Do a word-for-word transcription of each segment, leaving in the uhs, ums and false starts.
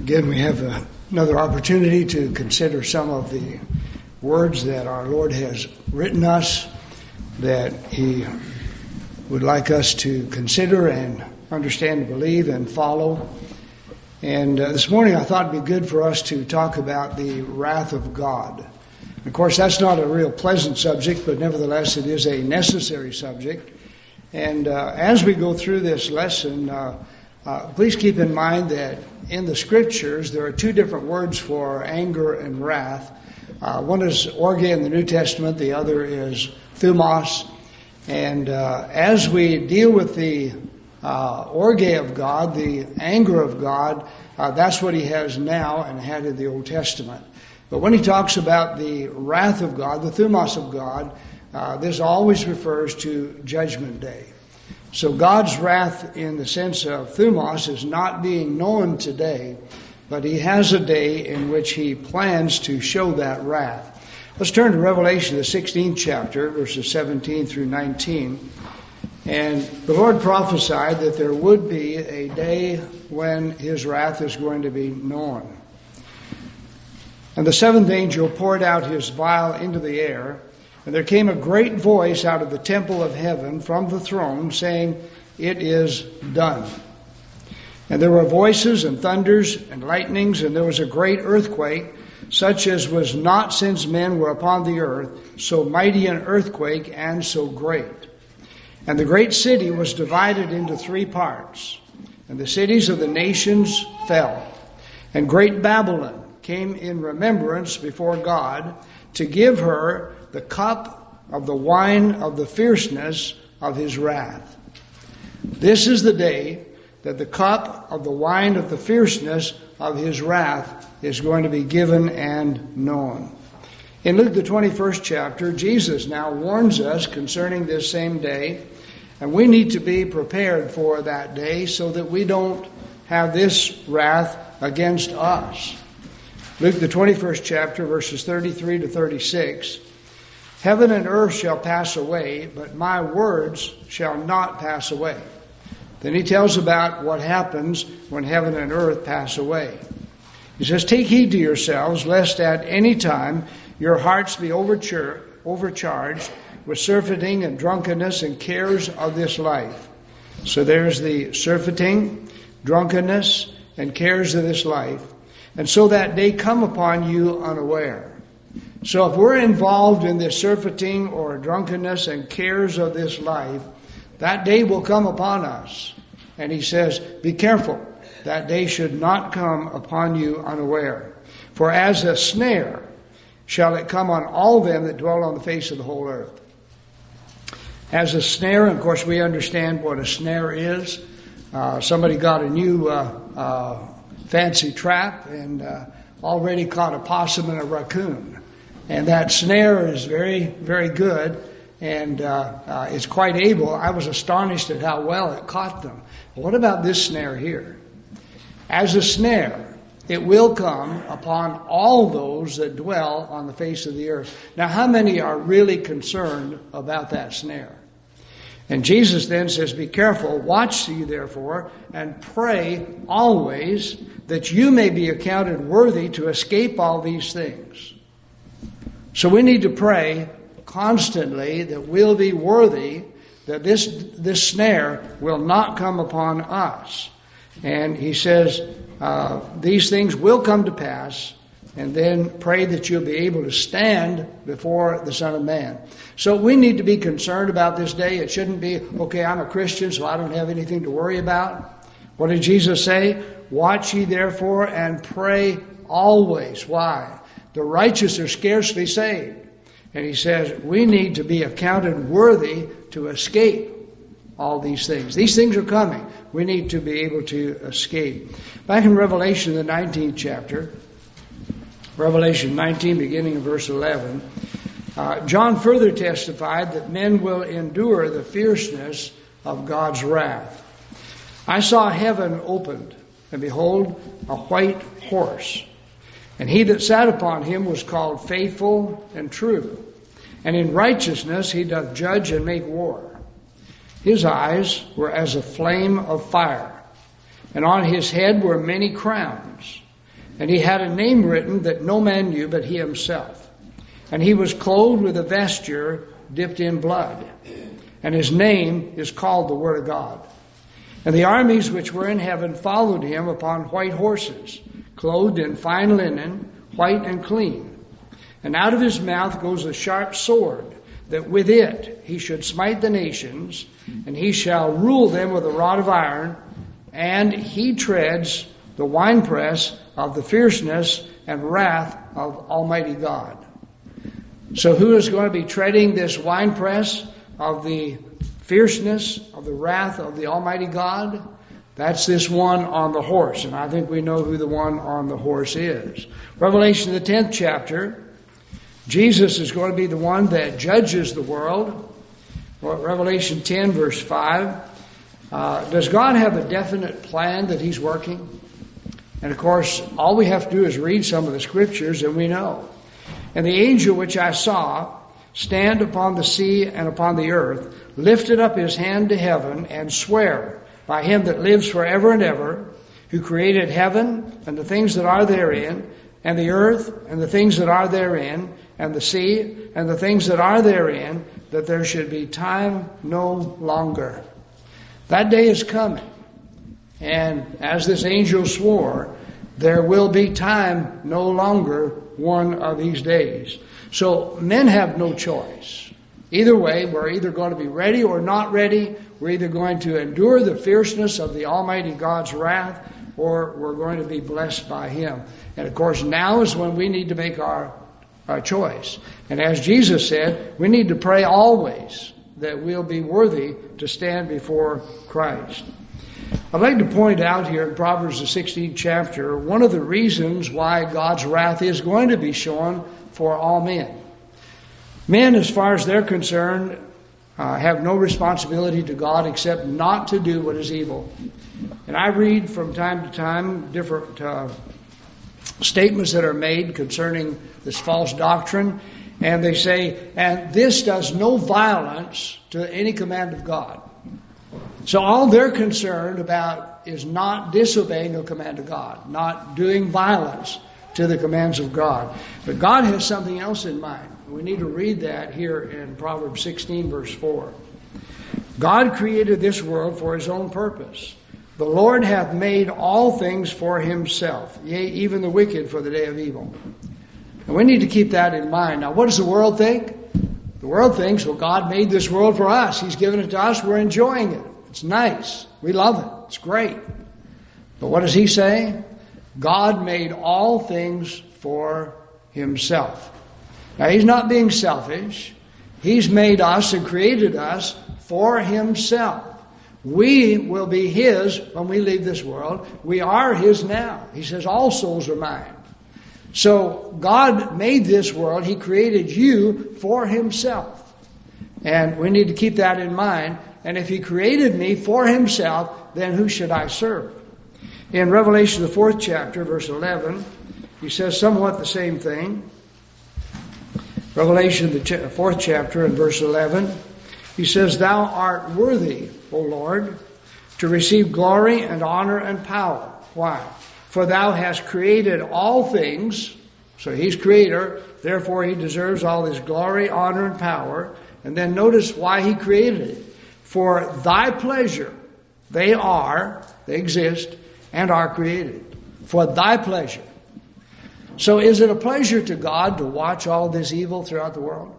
Again, we have a, another opportunity to consider some of the words that our Lord has written us, that He would like us to consider and understand, believe, and follow. And uh, this morning I thought it'd be good for us to talk about the wrath of God. Of course, that's not a real pleasant subject, but nevertheless it is a necessary subject. And uh, as we go through this lesson, uh, uh, please keep in mind that in the Scriptures there are two different words for anger and wrath. Uh, one is orge in the New Testament, the other is thumos. And uh, as we deal with the uh, orge of God, the anger of God, uh, that's what He has now and had in the Old Testament. But when He talks about the wrath of God, the thumos of God, uh, this always refers to Judgment Day. So God's wrath in the sense of thumos is not being known today, but He has a day in which He plans to show that wrath. Let's turn to Revelation, the sixteenth chapter, verses seventeen through nineteen. And the Lord prophesied that there would be a day when His wrath is going to be known. And the seventh angel poured out his vial into the air, and there came a great voice out of the temple of heaven from the throne, saying, "It is done." And there were voices and thunders and lightnings, and there was a great earthquake, such as was not since men were upon the earth, so mighty an earthquake and so great. And the great city was divided into three parts, and the cities of the nations fell. And great Babylon came in remembrance before God to give her the cup of the wine of the fierceness of His wrath. This is the day that the cup of the wine of the fierceness of His wrath is going to be given and known. In Luke, the twenty-first chapter, Jesus now warns us concerning this same day, and we need to be prepared for that day so that we don't have this wrath against us. Luke, the twenty-first chapter, verses thirty-three to thirty-six. Heaven and earth shall pass away, but my words shall not pass away. Then he tells about what happens when heaven and earth pass away. He says, "Take heed to yourselves, lest at any time your hearts be overchar- overcharged with surfeiting and drunkenness and cares of this life." So there's the surfeiting, drunkenness, and cares of this life. And so that day come upon you unaware. So if we're involved in this surfeiting or drunkenness and cares of this life, that day will come upon us. And he says, be careful. That day should not come upon you unaware. For as a snare shall it come on all them that dwell on the face of the whole earth. As a snare, and of course we understand what a snare is. Uh, somebody got a new uh, uh, fancy trap and uh, already caught a possum and a raccoon. And that snare is very, very good. And uh, uh, it's quite able. I was astonished at how well it caught them. But what about this snare here? As a snare, it will come upon all those that dwell on the face of the earth. Now, how many are really concerned about that snare? And Jesus then says, be careful, watch ye therefore, and pray always that you may be accounted worthy to escape all these things. So we need to pray constantly that we'll be worthy, that this this snare will not come upon us. And he says, uh, these things will come to pass, and then pray that you'll be able to stand before the Son of Man. So we need to be concerned about this day. It shouldn't be, okay, I'm a Christian, so I don't have anything to worry about. What did Jesus say? Watch ye therefore and pray always. Why? The righteous are scarcely saved. And he says we need to be accounted worthy to escape all these things. These things are coming. We need to be able to escape. Back in Revelation, the nineteenth chapter, Revelation nineteen, beginning in verse eleven, uh, John further testified that men will endure the fierceness of God's wrath. I saw heaven opened, and behold, a white horse. And he that sat upon him was called Faithful and True. And in righteousness he doth judge and make war. His eyes were as a flame of fire, and on his head were many crowns. And he had a name written that no man knew but he himself. And he was clothed with a vesture dipped in blood. And his name is called the Word of God. And the armies which were in heaven followed him upon white horses, clothed in fine linen, white and clean. And out of his mouth goes a sharp sword, that with it he should smite the nations, and he shall rule them with a rod of iron, and he treads the winepress of the fierceness and wrath of Almighty God. So who is going to be treading this winepress of the fierceness of the wrath of the Almighty God? That's this one on the horse, and I think we know who the one on the horse is. Revelation, the tenth chapter, Jesus is going to be the one that judges the world. Revelation ten, verse five. Uh, does God have a definite plan that he's working? And of course, all we have to do is read some of the scriptures and we know. And the angel which I saw stand upon the sea and upon the earth lifted up his hand to heaven and swear by him that lives forever and ever, who created heaven and the things that are therein, and the earth and the things that are therein, and the sea and the things that are therein, that there should be time no longer. That day is coming. And as this angel swore, there will be time no longer one of these days. So men have no choice. Either way, we're either going to be ready or not ready. We're either going to endure the fierceness of the Almighty God's wrath, or we're going to be blessed by him. And of course, now is when we need to make our, our choice. And as Jesus said, we need to pray always that we'll be worthy to stand before Christ. I'd like to point out here in Proverbs the sixteenth chapter, one of the reasons why God's wrath is going to be shown for all men. Men, as far as they're concerned, uh, have no responsibility to God except not to do what is evil. And I read from time to time different uh, statements that are made concerning this false doctrine, and they say, and this does no violence to any command of God. So all they're concerned about is not disobeying a command of God, not doing violence to the commands of God. But God has something else in mind. We need to read that here in Proverbs sixteen, verse four. God created this world for his own purpose. The Lord hath made all things for himself, yea, even the wicked for the day of evil. And we need to keep that in mind. Now, what does the world think? The world thinks, well, God made this world for us. He's given it to us. We're enjoying it. It's nice. We love it. It's great. But what does he say? God made all things for himself. Now, he's not being selfish. He's made us and created us for himself. We will be his when we leave this world. We are his now. He says, all souls are mine. So God made this world. He created you for himself. And we need to keep that in mind. And if he created me for himself, then who should I serve? In Revelation, the fourth chapter, verse eleven, he says somewhat the same thing. Revelation, the fourth chapter, and verse eleven, he says, Thou art worthy, O Lord, to receive glory and honor and power. Why? For thou hast created all things. So he's creator, therefore he deserves all this glory, honor, and power. And then notice why he created it. For thy pleasure, they are, they exist, and are created. For thy pleasure. So is it a pleasure to God to watch all this evil throughout the world?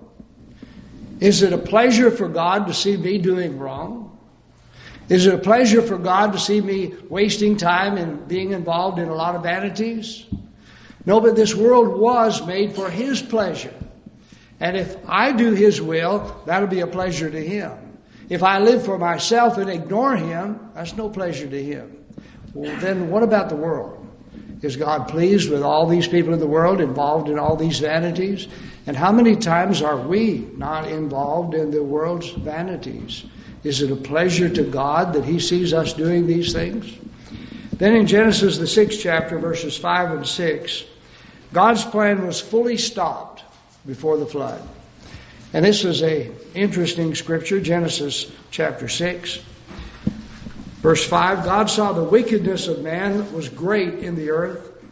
Is it a pleasure for God to see me doing wrong? Is it a pleasure for God to see me wasting time and being involved in a lot of vanities? No, but this world was made for his pleasure. And if I do his will, that'll be a pleasure to him. If I live for myself and ignore him, that's no pleasure to him. Well, then what about the world? Is God pleased with all these people in the world involved in all these vanities? And how many times are we not involved in the world's vanities? Is it a pleasure to God that he sees us doing these things? Then in Genesis, the sixth chapter, verses five and six, God's plan was fully stopped before the flood. And this is a interesting scripture, Genesis chapter six. Verse five, God saw the wickedness of man was great in the earth,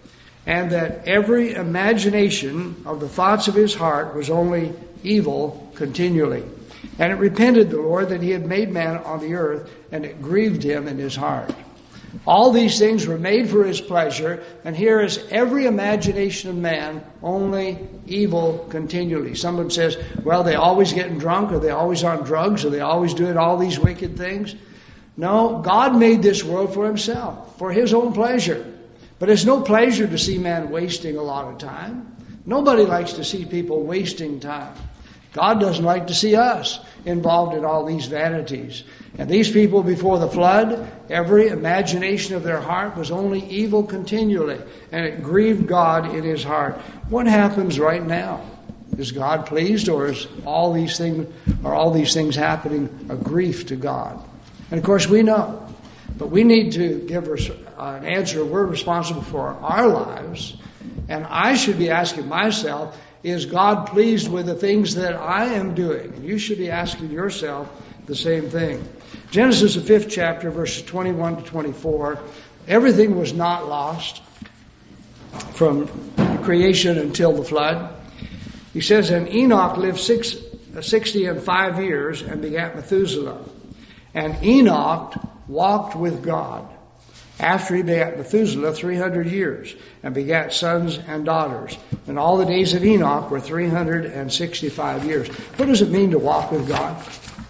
and that every imagination of the thoughts of his heart was only evil continually. And it repented the Lord that he had made man on the earth, and it grieved him in his heart. All these things were made for his pleasure, and here is every imagination of man only evil continually. Someone says, well, they always getting drunk, or they always on drugs, or they always doing all these wicked things. No, God made this world for himself, for his own pleasure. But it's no pleasure to see man wasting a lot of time. Nobody likes to see people wasting time. God doesn't like to see us involved in all these vanities. And these people before the flood, every imagination of their heart was only evil continually, and it grieved God in his heart. What happens right now? Is God pleased, or is all these things, are all these things happening a grief to God? And of course we know, but we need to give an answer. We're responsible for our lives, and I should be asking myself, is God pleased with the things that I am doing? And you should be asking yourself the same thing. Genesis, the fifth chapter, verses twenty-one to twenty-four. Everything was not lost from creation until the flood. He says, and Enoch lived six, sixty and five years and begat Methuselah. And Enoch walked with God after he begat Methuselah three hundred years, and begat sons and daughters. And all the days of Enoch were three hundred sixty-five years. What does it mean to walk with God?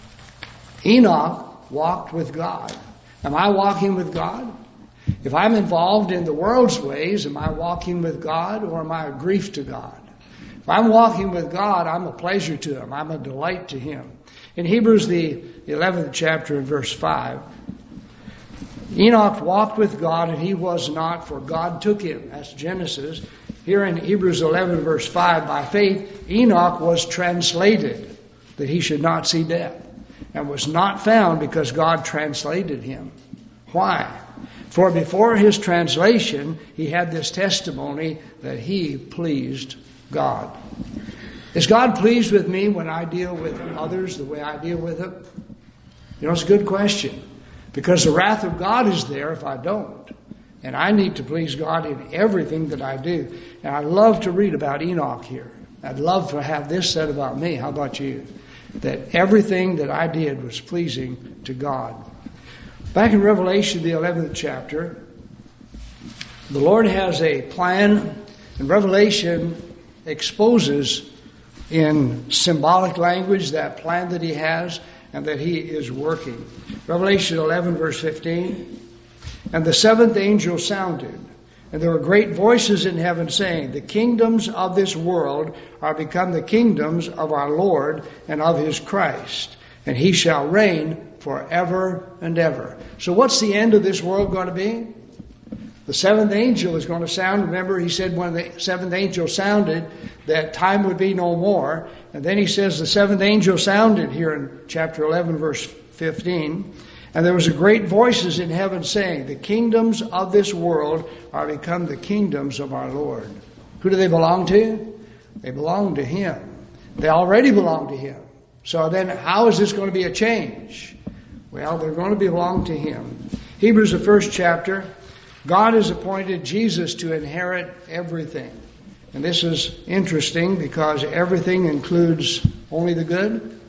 Enoch walked with God. Am I walking with God? If I'm involved in the world's ways, am I walking with God, or am I a grief to God? If I'm walking with God, I'm a pleasure to him. I'm a delight to him. In Hebrews, the eleventh chapter, and verse five, Enoch walked with God, and he was not, for God took him. That's Genesis. Here in Hebrews eleven, verse five, by faith Enoch was translated, that he should not see death, and was not found because God translated him. Why? For before his translation, he had this testimony that he pleased God. Is God pleased with me when I deal with others the way I deal with them? You know, it's a good question. Because the wrath of God is there if I don't. And I need to please God in everything that I do. And I love to read about Enoch here. I'd love to have this said about me. How about you? That everything that I did was pleasing to God. Back in Revelation, the eleventh chapter, the Lord has a plan, and Revelation exposes in symbolic language that plan that he has and that he is working. Revelation eleven, verse fifteen, and the seventh angel sounded, and there were great voices in heaven saying, the kingdoms of this world are become the kingdoms of our Lord and of his Christ, and he shall reign forever and ever. So what's the end of this world going to be? The seventh angel is going to sound. Remember, he said when the seventh angel sounded that time would be no more. And then he says the seventh angel sounded here in chapter eleven, verse fifteen. And there was a great voices in heaven saying, the kingdoms of this world are become the kingdoms of our Lord. Who do they belong to? They belong to him. They already belong to him. So then how is this going to be a change? Well, they're going to belong to him. Hebrews, the first chapter, God has appointed Jesus to inherit everything. And this is interesting because everything includes only the good.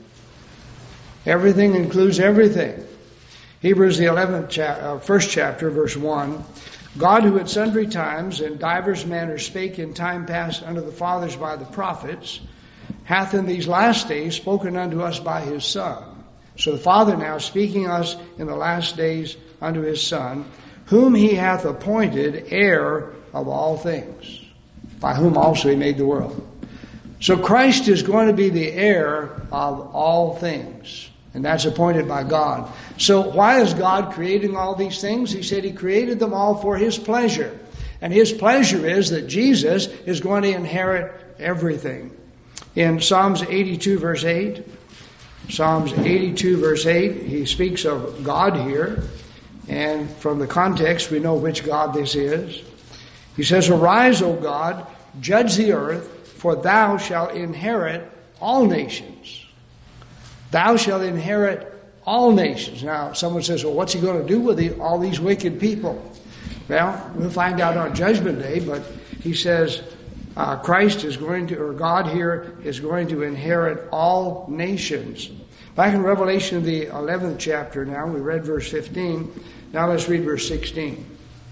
Everything includes everything. Hebrews, the eleventh cha- uh, first chapter, verse one. God, who at sundry times and divers manners spake in time past unto the fathers by the prophets, hath in these last days spoken unto us by his Son. So the Father now speaking us in the last days unto his Son, whom he hath appointed heir of all things, by whom also he made the world. So Christ is going to be the heir of all things, and that's appointed by God. So why is God creating all these things? He said he created them all for his pleasure. And his pleasure is that Jesus is going to inherit everything. In Psalms eighty-two, verse eight, Psalms eighty-two, verse eight, he speaks of God here. And from the context, we know which God this is. He says, arise, O God, judge the earth, for thou shalt inherit all nations. Thou shalt inherit all nations. Now, someone says, well, what's he going to do with the, all these wicked people? Well, we'll find out on Judgment Day, but he says uh, Christ is going to, or God here is going to inherit all nations. Back in Revelation, the eleventh chapter now, we read verse fifteen. Now let's read verse sixteen.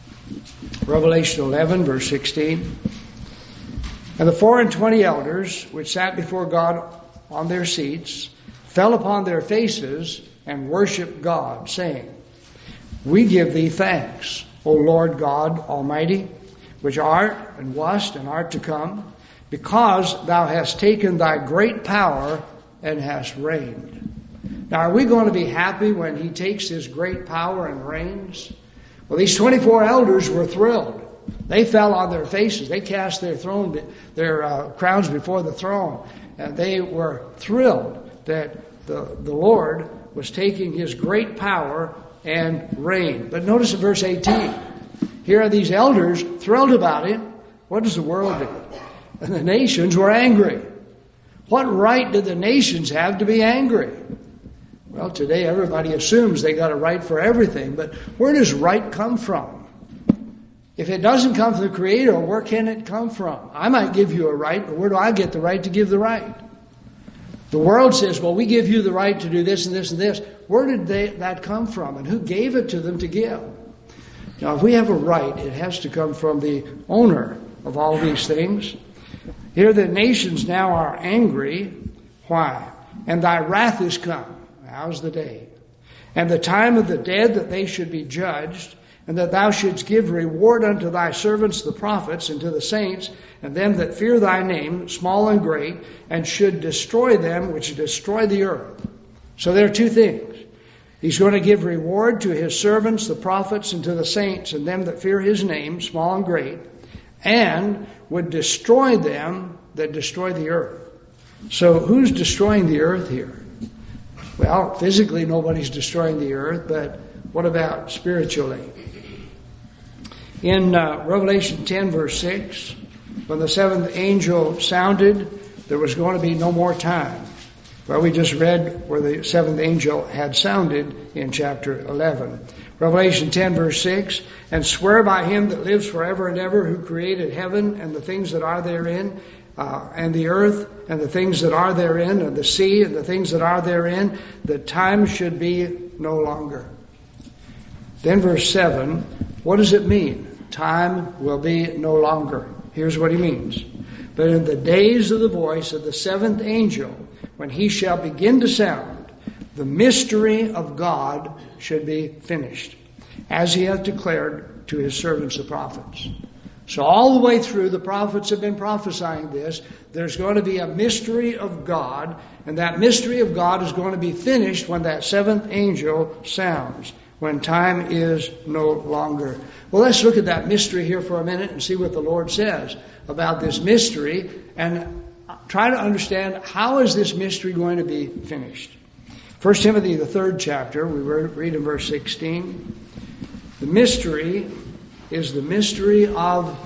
Revelation eleven, verse sixteen. And the four and twenty elders, which sat before God on their seats, fell upon their faces and worshipped God, saying, We give thee thanks, O Lord God Almighty, which art and wast and art to come, because thou hast taken thy great power and hast reigned. Now, are we going to be happy when he takes his great power and reigns? Well, these twenty-four elders were thrilled. They fell on their faces. They cast their throne, their uh, crowns before the throne, and they were thrilled that the, the Lord was taking his great power and reign. But notice in verse eighteen, here are these elders thrilled about it. What does the world do? And the nations were angry. What right did the nations have to be angry? Well, today everybody assumes they got a right for everything, but where does right come from? If it doesn't come from the Creator, where can it come from? I might give you a right, but where do I get the right to give the right? The world says, well, we give you the right to do this and this and this. Where did they, that come from? And who gave it to them to give? Now, if we have a right, it has to come from the owner of all these things. Here the nations now are angry. Why? And thy wrath is come. How's the day? And the time of the dead that they should be judged, and that thou shouldst give reward unto thy servants the prophets, and to the saints, and them that fear thy name, small and great, and should destroy them which destroy the earth. So there are two things. He's going to give reward to his servants, the prophets, and to the saints, and them that fear his name, small and great, and would destroy them that destroy the earth. So who's destroying the earth here? Well, physically nobody's destroying the earth, but what about spiritually? In uh, Revelation ten, verse six, when the seventh angel sounded, there was going to be no more time. Well, we just read where the seventh angel had sounded in chapter eleven. Revelation ten, verse six, and swear by him that lives forever and ever, who created heaven and the things that are therein, uh, and the earth and the things that are therein, and the sea and the things that are therein, that time should be no longer. Then verse seven, what does it mean? Time will be no longer. Here's what he means. But in the days of the voice of the seventh angel, when he shall begin to sound, the mystery of God should be finished, as he hath declared to his servants the prophets. So all the way through, the prophets have been prophesying this. There's going to be a mystery of God, and that mystery of God is going to be finished when that seventh angel sounds, when time is no longer. Well, let's look at that mystery here for a minute and see what the Lord says about this mystery, and try to understand how is this mystery going to be finished. First Timothy, the third chapter, we read in verse sixteen. The mystery is the mystery of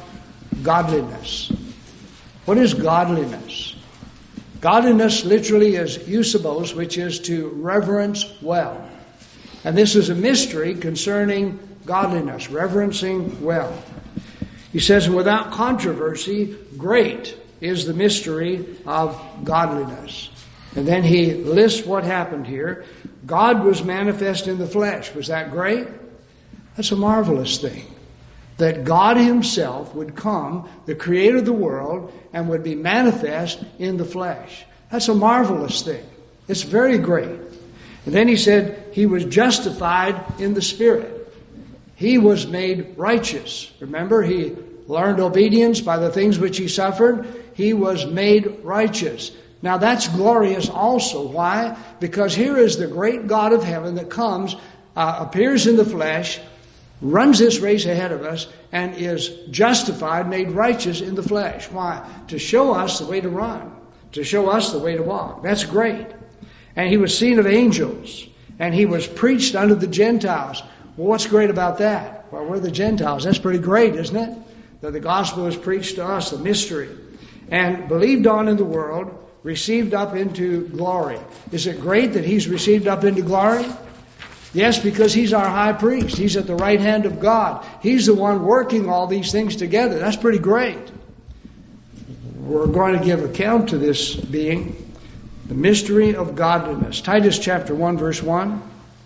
godliness. What is godliness? Godliness literally is eusebos, which is to reverence well. And this is a mystery concerning godliness, reverencing well. He says, and without controversy, great is the mystery of godliness. And then he lists what happened here. God was manifest in the flesh. Was that great? That's a marvelous thing. That God himself would come, the creator of the world, and would be manifest in the flesh. That's a marvelous thing. It's very great. And then he said he was justified in the Spirit. He was made righteous. Remember, he learned obedience by the things which he suffered. He was made righteous. Now that's glorious also. Why? Because here is the great God of heaven that comes, uh, appears in the flesh, runs this race ahead of us, and is justified, made righteous in the flesh. Why? To show us the way to run, to show us the way to walk. That's great. And he was seen of angels, and he was preached unto the Gentiles. Well, what's great about that? Well, we're the Gentiles. That's pretty great, isn't it? That the gospel is preached to us, the mystery. And believed on in the world, received up into glory. Is it great that he's received up into glory? Yes, because He's our high priest. He's at the right hand of God. He's the one working all these things together. That's pretty great. We're going to give account to this being the mystery of godliness. Titus chapter one, verse one.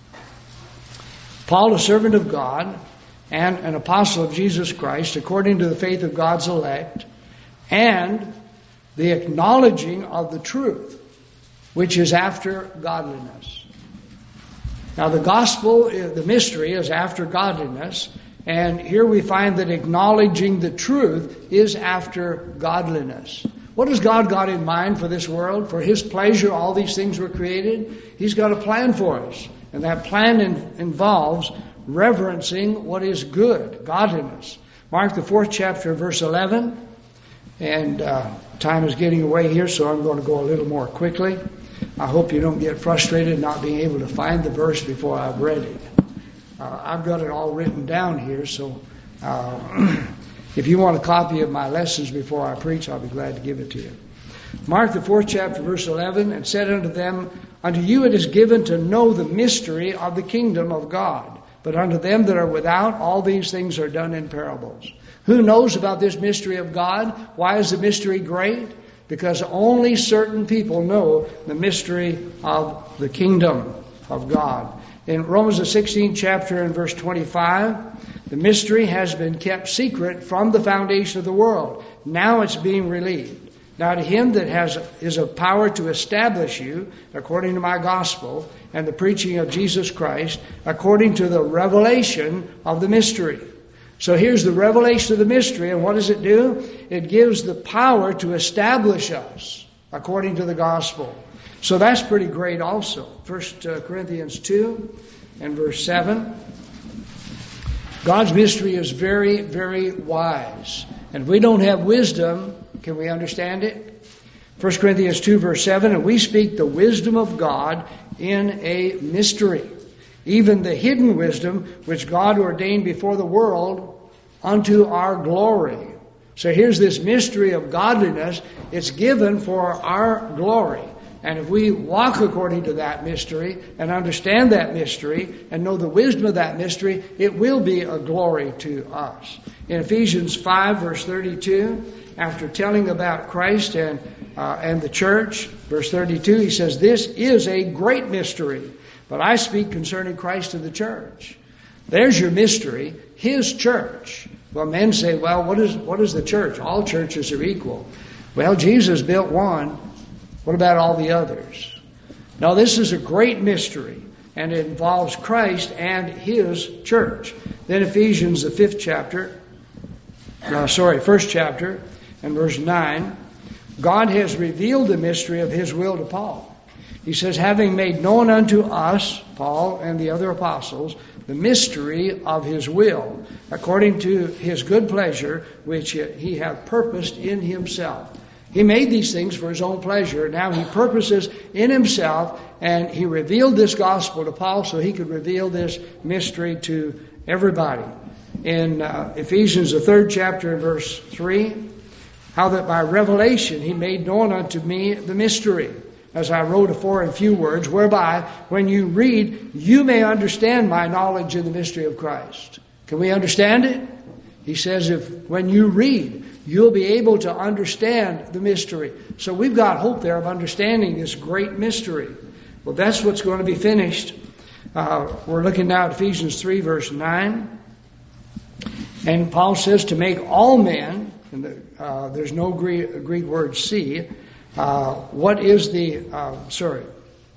Paul, a servant of God and an apostle of Jesus Christ, according to the faith of God's elect, and the acknowledging of the truth, which is after godliness. Now the gospel, the mystery, is after godliness, and here we find that acknowledging the truth is after godliness. What has God got in mind for this world? For His pleasure, all these things were created. He's got a plan for us, and that plan in, involves reverencing what is good, godliness. Mark the fourth chapter, verse eleven, and uh, time is getting away here, so I'm going to go a little more quickly. I hope you don't get frustrated not being able to find the verse before I've read it. Uh, I've got it all written down here, so uh, if you want a copy of my lessons before I preach, I'll be glad to give it to you. Mark the fourth chapter, verse eleven, and said unto them, Unto you it is given to know the mystery of the kingdom of God, but unto them that are without, all these things are done in parables. Who knows about this mystery of God? Why is the mystery great? Because only certain people know the mystery of the kingdom of God. In Romans the sixteenth chapter and verse twenty-five, the mystery has been kept secret from the foundation of the world. Now it's being relieved. Now to Him that has is of power to establish you, according to my gospel, and the preaching of Jesus Christ, according to the revelation of the mystery. So here's the revelation of the mystery, and what does it do? It gives the power to establish us according to the gospel. So that's pretty great also. First Corinthians two and verse seven. God's mystery is very, very wise. And if we don't have wisdom, can we understand it? First Corinthians two verse seven, and we speak the wisdom of God in a mystery, even the hidden wisdom which God ordained before the world unto our glory. So here's this mystery of godliness. It's given for our glory. And if we walk according to that mystery and understand that mystery and know the wisdom of that mystery, it will be a glory to us. In Ephesians five verse thirty-two, after telling about Christ and, uh, and the church, verse thirty-two, he says, This is a great mystery, but I speak concerning Christ and the church. There's your mystery, His church. Well, men say, well, what is what is the church? All churches are equal. Well, Jesus built one. What about all the others? Now, this is a great mystery, and it involves Christ and His church. Then Ephesians, the fifth chapter, uh, sorry, first chapter, and verse nine, God has revealed the mystery of His will to Paul. He says, having made known unto us, Paul and the other apostles, the mystery of His will, according to His good pleasure, which He hath purposed in Himself. He made these things for His own pleasure. Now He purposes in Himself, and He revealed this gospel to Paul so he could reveal this mystery to everybody. In uh, Ephesians, the third chapter, and verse three, how that by revelation He made known unto me the mystery, as I wrote afore in few words, whereby when you read, you may understand my knowledge in the mystery of Christ. Can we understand it? He says, if when you read, you'll be able to understand the mystery. So we've got hope there of understanding this great mystery. Well, that's what's going to be finished. Uh, we're looking now at Ephesians three, verse nine. And Paul says to make all men, and the, uh, there's no Greek, Greek word see, uh, what is the, uh, sorry,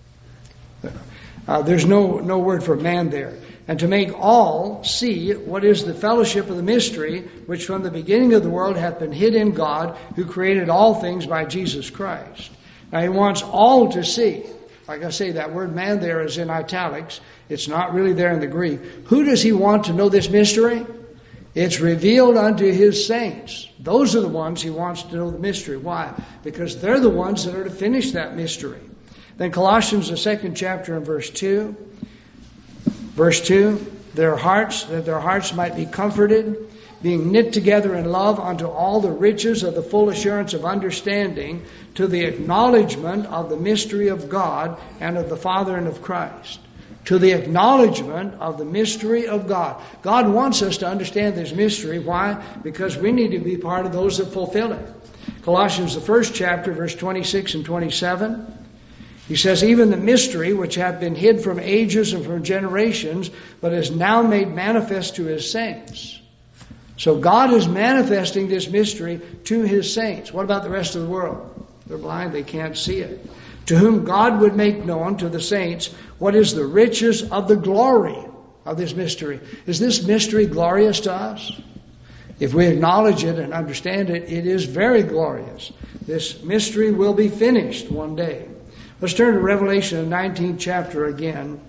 uh, there's no, no word for man there. And to make all see what is the fellowship of the mystery, which from the beginning of the world hath been hid in God, who created all things by Jesus Christ. Now He wants all to see. Like I say, that word man there is in italics. It's not really there in the Greek. Who does He want to know this mystery? It's revealed unto His saints. Those are the ones He wants to know the mystery. Why? Because they're the ones that are to finish that mystery. Then Colossians, the second chapter and verse two. Verse two, their hearts, that their hearts might be comforted, being knit together in love unto all the riches of the full assurance of understanding, to the acknowledgement of the mystery of God and of the Father and of Christ, to the acknowledgement of the mystery of God. God wants us to understand this mystery. Why? Because we need to be part of those that fulfill it. Colossians, the first chapter, verse twenty-six and twenty-seven. He says, even the mystery which hath been hid from ages and from generations, but is now made manifest to his saints. So God is manifesting this mystery to his saints. What about the rest of the world? They're blind, they can't see it. To whom God would make known to the saints what is the riches of the glory of this mystery. Is this mystery glorious to us? If we acknowledge it and understand it, it is very glorious. This mystery will be finished one day. Let's turn to Revelation, the nineteenth chapter again,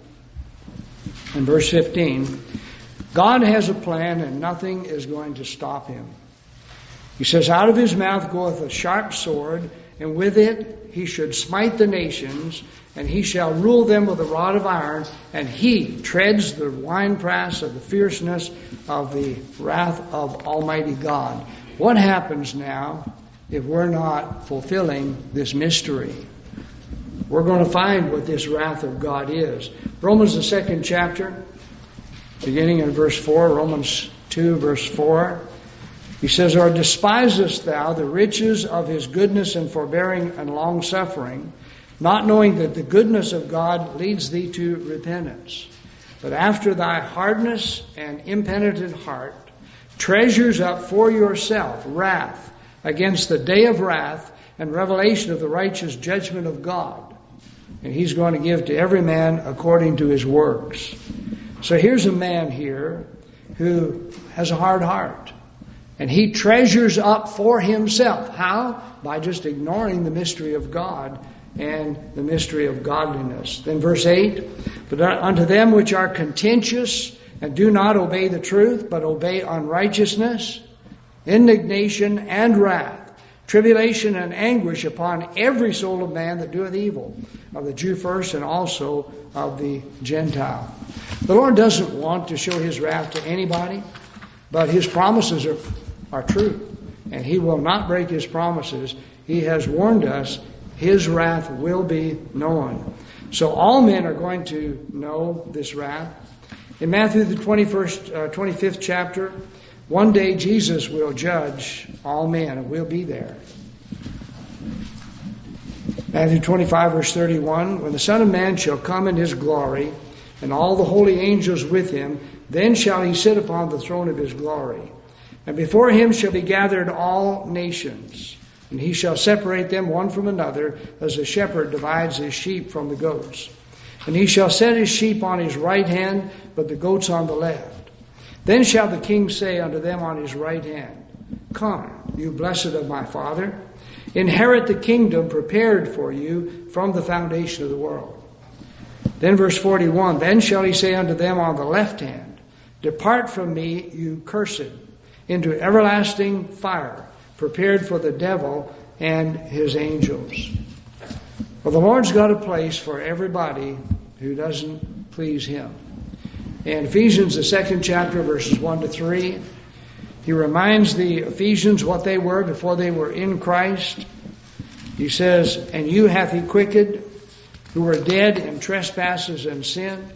in verse fifteen. God has a plan and nothing is going to stop him. He says, out of his mouth goeth a sharp sword, and with it he should smite the nations, and he shall rule them with a rod of iron, and he treads the winepress of the fierceness of the wrath of Almighty God. What happens now if we're not fulfilling this mystery? We're going to find what this wrath of God is. Romans, the second chapter, beginning in verse four, Romans two, verse four. He says, or despisest thou the riches of his goodness and forbearing and long-suffering, not knowing that the goodness of God leads thee to repentance? But after thy hardness and impenitent heart, treasures up for yourself wrath against the day of wrath and revelation of the righteous judgment of God. And he's going to give to every man according to his works. So here's a man here who has a hard heart. And he treasures up for himself. How? By just ignoring the mystery of God and the mystery of godliness. Then verse eight, but unto them which are contentious and do not obey the truth, but obey unrighteousness, indignation and wrath, tribulation and anguish upon every soul of man that doeth evil, of the Jew first and also of the Gentile. The Lord doesn't want to show his wrath to anybody, but his promises are, are true, and he will not break his promises. He has warned us his wrath will be known. So all men are going to know this wrath. In Matthew the twenty-first, uh, twenty-fifth chapter, one day Jesus will judge all men, and we'll be there. Matthew twenty-five, verse thirty-one, when the Son of Man shall come in his glory, and all the holy angels with him, then shall he sit upon the throne of his glory. And before him shall be gathered all nations, and he shall separate them one from another, as a shepherd divides his sheep from the goats. And he shall set his sheep on his right hand, but the goats on the left. Then shall the king say unto them on his right hand, come, you blessed of my Father, inherit the kingdom prepared for you from the foundation of the world. Then verse forty-one, then shall he say unto them on the left hand, depart from me, you cursed, into everlasting fire, prepared for the devil and his angels. Well, the Lord's got a place for everybody who doesn't please him. In Ephesians, the second chapter, verses one to three, he reminds the Ephesians what they were before they were in Christ. He says, and you hath he quickened, who were dead in trespasses and sin,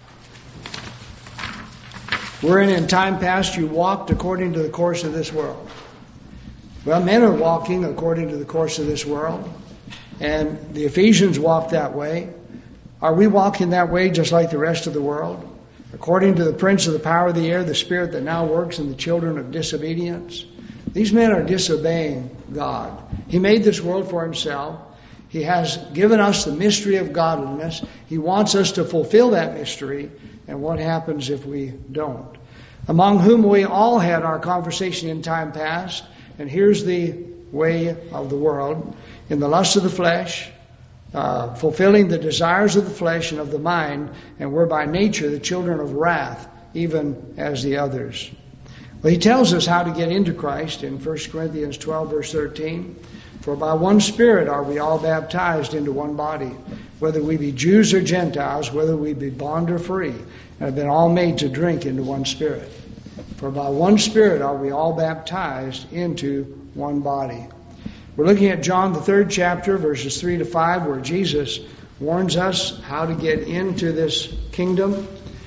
wherein in time past you walked according to the course of this world. Well, men are walking according to the course of this world, and the Ephesians walked that way. Are we walking that way just like the rest of the world? According to the prince of the power of the air, the spirit that now works in the children of disobedience? These men are disobeying God. He made this world for himself. He has given us the mystery of godliness. He wants us to fulfill that mystery. And what happens if we don't? Among whom we all had our conversation in time past. And here's the way of the world. In the lust of the flesh, uh, fulfilling the desires of the flesh and of the mind, and we're by nature the children of wrath, even as the others. Well, he tells us how to get into Christ in First Corinthians twelve, verse thirteen. For by one Spirit are we all baptized into one body, whether we be Jews or Gentiles, whether we be bond or free, and have been all made to drink into one Spirit. For by one Spirit are we all baptized into one body. We're looking at John, the third chapter, verses three to five, where Jesus warns us how to get into this kingdom,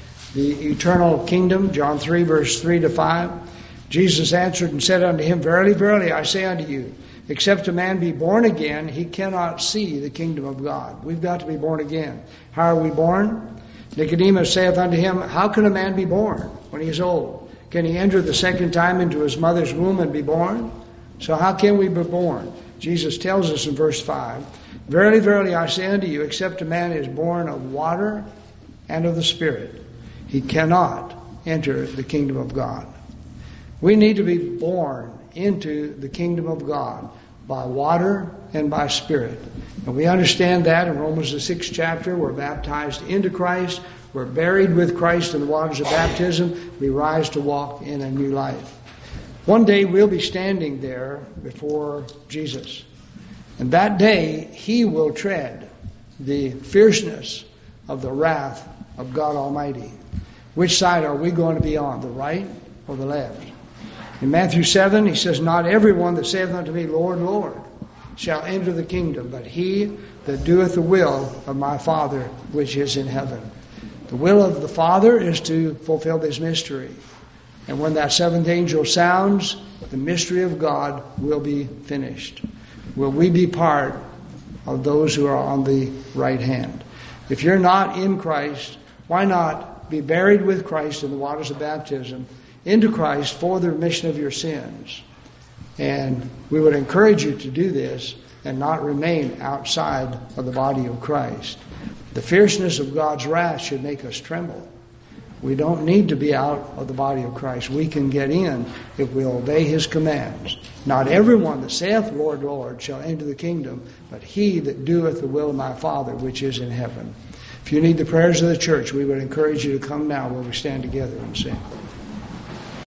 the eternal kingdom. John three, verse three to five. Jesus answered and said unto him, Verily, verily, I say unto you, except a man be born again, he cannot see the kingdom of God. We've got to be born again. How are we born? Nicodemus saith unto him, How can a man be born when he is old? Can he enter the second time into his mother's womb and be born? So how can we be born? Jesus tells us in verse five, Verily, verily, I say unto you, except a man is born of water and of the Spirit, he cannot enter the kingdom of God. We need to be born into the kingdom of God by water and by Spirit. And we understand that in Romans the sixth chapter. We're baptized into Christ. We're buried with Christ in the waters of baptism. We rise to walk in a new life. One day we'll be standing there before Jesus. And that day he will tread the fierceness of the wrath of God Almighty. Which side are we going to be on, the right or the left? In Matthew seven, he says, Not everyone that saith unto me, Lord, Lord, shall enter the kingdom, but he that doeth the will of my Father which is in heaven. The will of the Father is to fulfill this mystery. And when that seventh angel sounds, the mystery of God will be finished. Will we be part of those who are on the right hand? If you're not in Christ, why not be buried with Christ in the waters of baptism, into Christ for the remission of your sins? And we would encourage you to do this and not remain outside of the body of Christ. The fierceness of God's wrath should make us tremble. We don't need to be out of the body of Christ. We can get in if we obey his commands. Not everyone that saith, Lord, Lord, shall enter the kingdom, but he that doeth the will of my Father which is in heaven. If you need the prayers of the church, we would encourage you to come now where we stand together and sing.